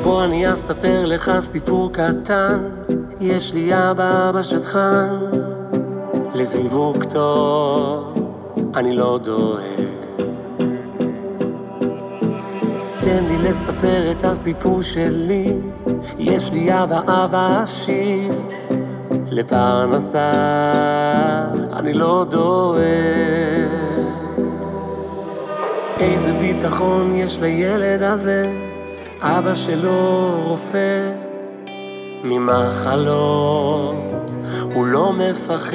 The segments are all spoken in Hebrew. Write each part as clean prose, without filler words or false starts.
בוא אני אספר לך סיפור קטן. יש לי אבא שטחן, לזיווג טוב אני לא דואג. תן לי לספר את הסיפור שלי. יש לי אבא עשיר, לפרנסה אני לא דואג. איזה ביטחון יש לילד הזה, אבא שלו רופא, ממחלות הוא לא מפחד.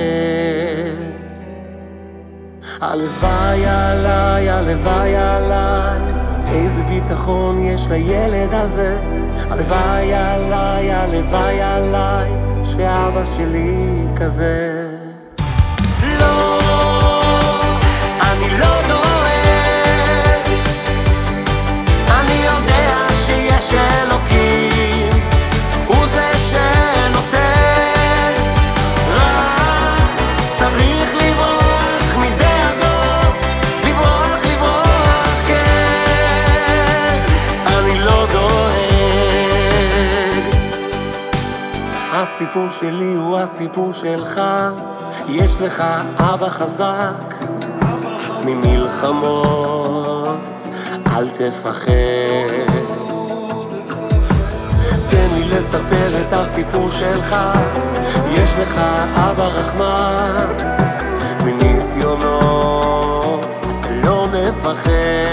הלוואי עליי, הלוואי עליי, איזה ביטחון יש לילד הזה. הלוואי עליי, הלוואי עליי, שאבא שלי כזה. לא, אני לא דואג, אני יודע שיש אלוקים, הוא זה שנותן. רק צריך לברוח מדאגות, לברוח, לברוח, כן, אני לא דואג. הסיפור שלי הוא הסיפור שלך. יש לך אבא חזק ממלחמות, אל תפחד. תן לי לספר את הסיפור שלך. יש לך אבא רחמן, מניסיונות לא מפחד.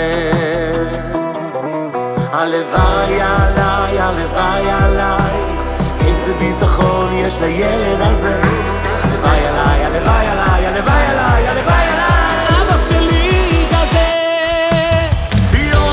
הלוואי עליי, הלוואי עליי, איזה ביטחון יש לילד הזה. הלוואי עליי, הלוואי עליי, הלוואי עליי, הלוואי עליי, אבא שלי כזה. לא,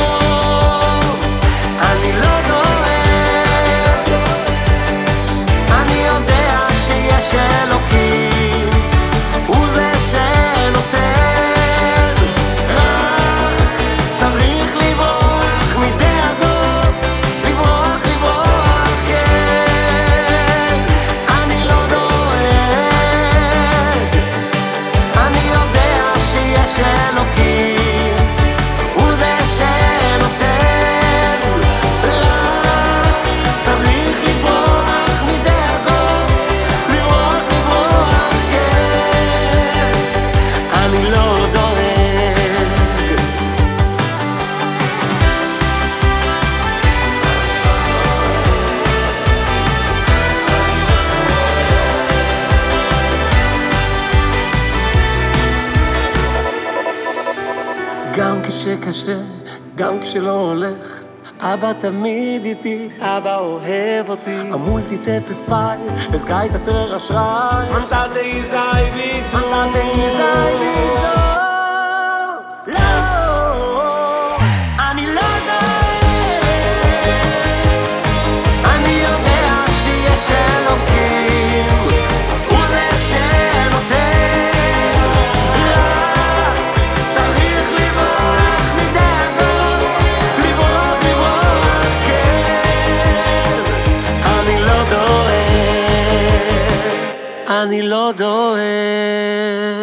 אני לא דואג, אני יודע שיש אלוקים, הוא זה שנותן. רק צריך לברוח מדאגות, לברוח, לברוח, כן, אני לא דואג, אני יודע שיש אלוקים, הוא זה שנותן. רק צריך לברוח מדאגות, לברוח, לברוח, כן, אני לא דואג. גם כשקשה, גם כשלא הולך, אבא תמיד איתי, אבא אוהב אותי. המולטיטפס פאי, es geht der Schrei, man tat sei Victor, man tat sei Victor. לא, אני לא דואג, אני יודע שיש אלוקים, הוא זה שנותן. רק צריך לברוח מדאגות, לברוח, לברוח, כן, אני לא דואג, אני לא דואג.